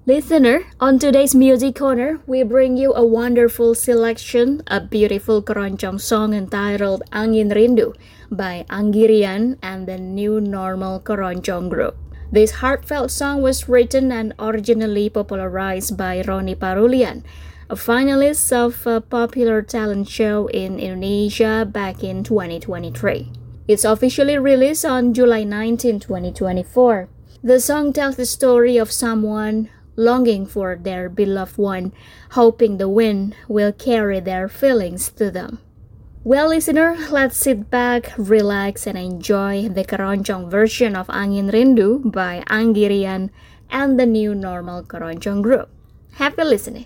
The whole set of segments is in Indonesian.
Listener, on today's Music Corner, we bring you a wonderful selection, a beautiful keroncong song entitled Angin Rindu by Anggirian and the New Normal Keroncong Group. This heartfelt song was written and originally popularized by Roni Parulian, a finalist of a popular talent show in Indonesia back in 2023. It's officially released on July 19, 2024. The song tells the story of someone longing for their beloved one, hoping the wind will carry their feelings to them. Well, listener, let's sit back, relax, and enjoy the keroncong version of Angin Rindu by Anggirian and the New Normal Keroncong Group. Happy listening!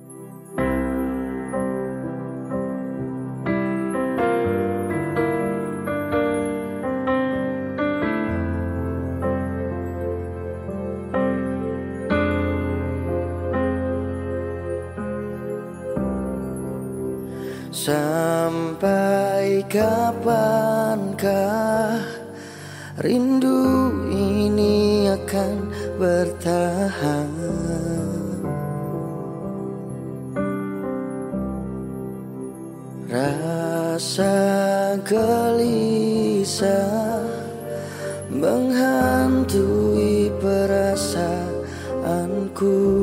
Sampai kapankah rindu ini akan bertahan? Rasa gelisah menghantui perasaanku.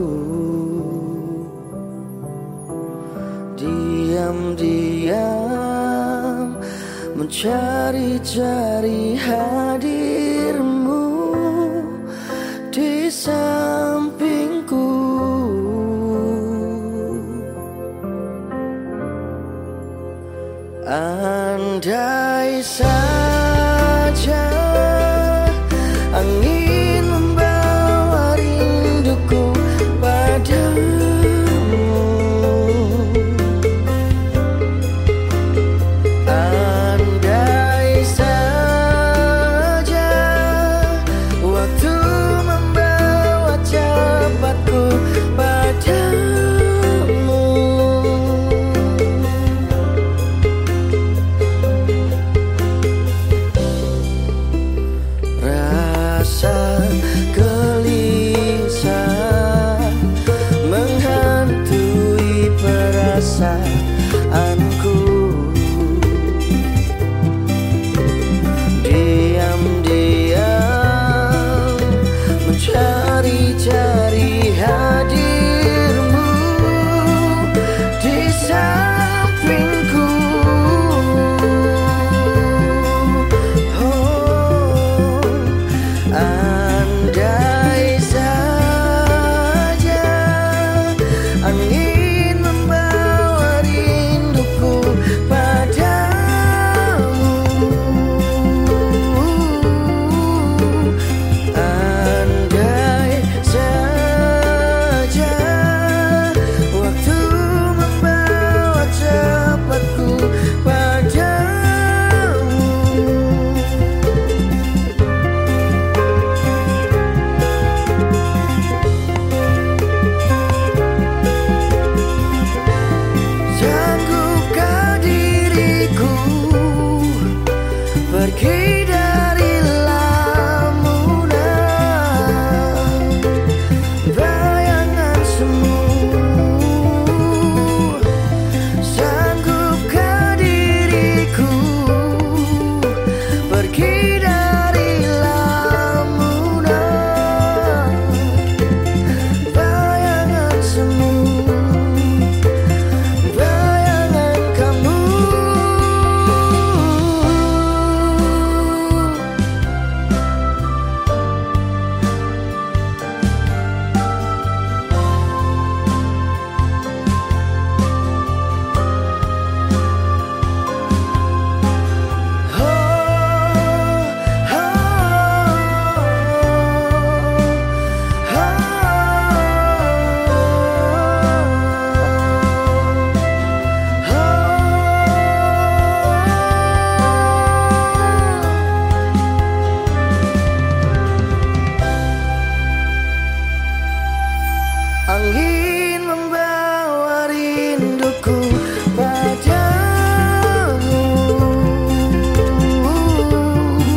Diam-diam mencari-cari hadirmu di sampingku. Andai saja angin membawa rinduku padamu.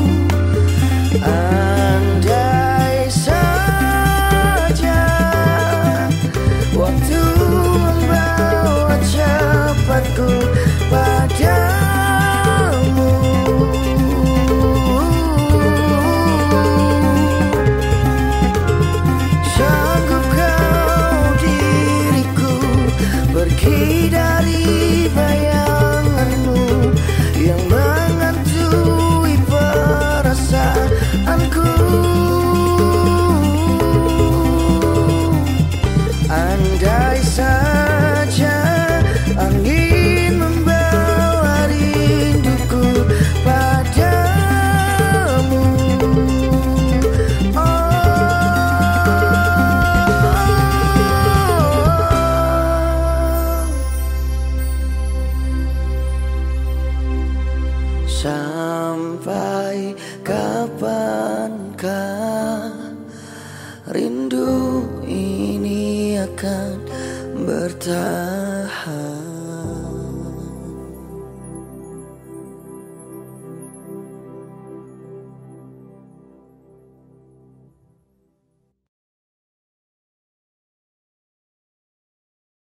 Andai saja akan bertahan.